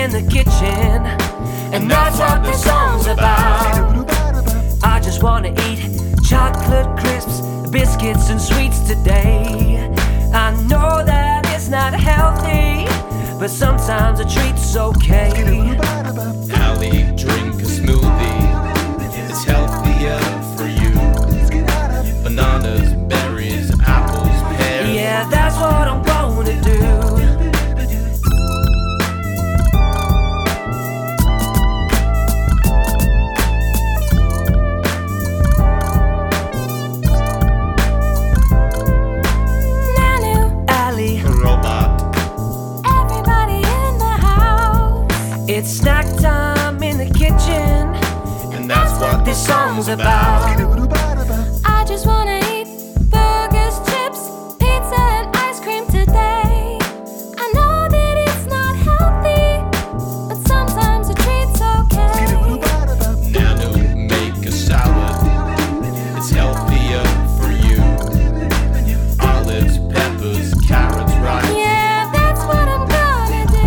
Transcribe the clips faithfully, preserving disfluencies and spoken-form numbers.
in the kitchen, and that's what this song's about. I just wanna eat chocolate crisps, biscuits and sweets today. I know that it's not healthy, but sometimes a treat's okay. Allie, drink a smoothie, it's healthier for you. Bananas, berries, apples, pears. Yeah, that's what I'm gonna do. It's snack time in the kitchen, and that's what this song's about. I just wanna eat burgers, chips, pizza and ice cream today. I know that it's not healthy, but sometimes a treat's okay. Nanu, make a salad, it's healthier for you. Olives, peppers, carrots, rice. Yeah, that's what I'm gonna do.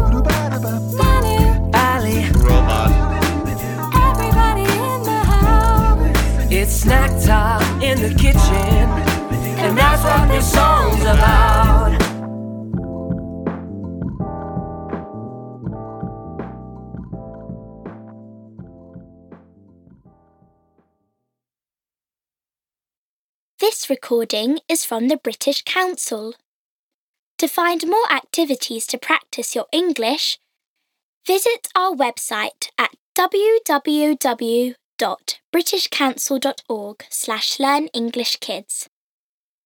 It's snack time in the kitchen, and that's what this song's about. This recording is from the British Council. To find more activities to practice your English, visit our website at w w w dot british council dot org slash learn english kids.